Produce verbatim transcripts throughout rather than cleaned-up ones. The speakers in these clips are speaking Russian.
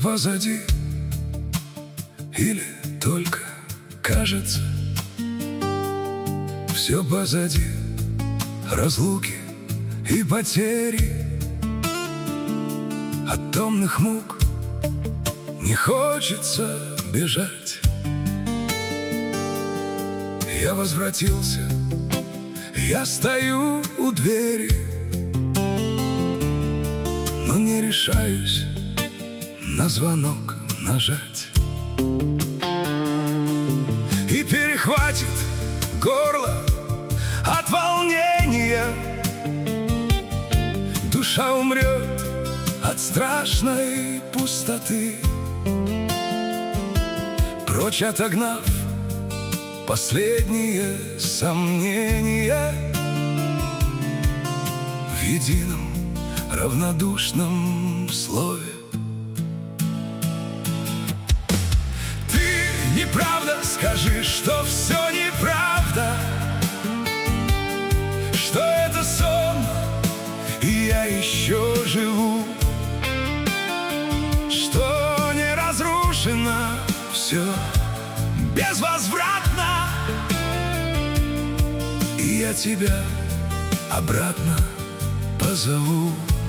позади, или только кажется? Все позади, разлуки и потери. От томных мук не хочется бежать. Я возвратился, я стою у двери, но не решаюсь на звонок нажать. И перехватит горло от волнения, душа умрет от страшной пустоты. Прочь отогнав последние сомнения, в едином равнодушном слове: ты неправда, скажи, что все неправда, что это сон, и я еще живу, что не разрушено все безвозвратно, и я тебя обратно позову.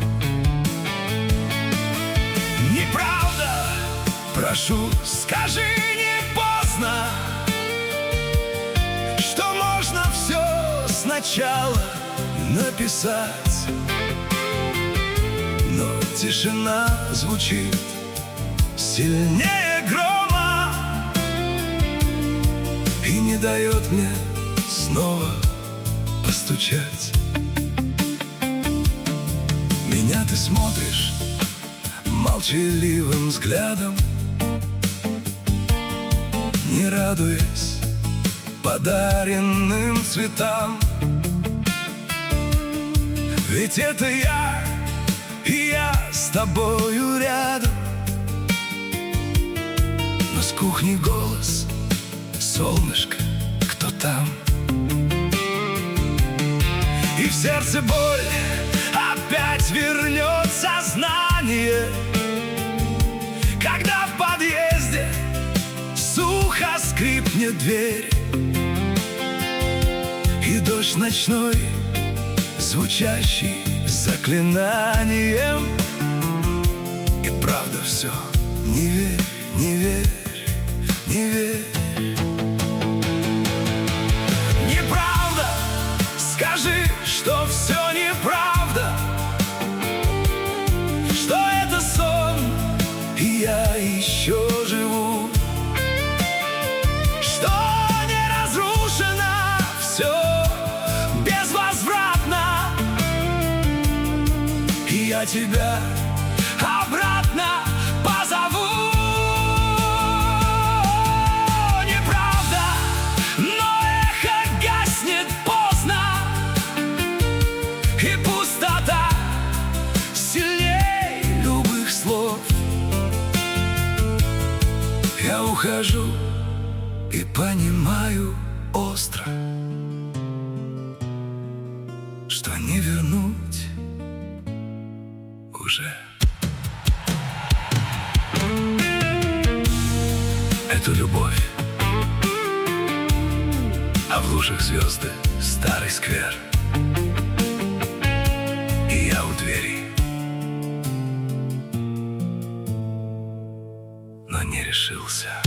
Неправда, прошу, скажи, не поздно, что можно все сначала написать. Но тишина звучит сильнее грома и не дает мне снова постучать. Меня ты смотришь молчаливым взглядом, не радуясь подаренным цветам. Ведь это я, и я с тобою рядом. Но с кухни голос: солнышко, кто там? И в сердце боль, опять вернет сознание, когда в подъезде сухо скрипнет дверь, и дождь ночной, звучащий заклинанием. И правда все, не верь, не верь, не верь. Неправда, скажи, что все неправда, что это сон, и я еще живу, что не разрушено все безвозвратно, и я тебя обратно позову. Неправда, но эхо гаснет поздно, и пустота сильней любых слов. Я ухожу и понимаю остро, что не вернуть уже. Эту любовь, а в лужах звезды старый сквер, и я у двери, но не решился.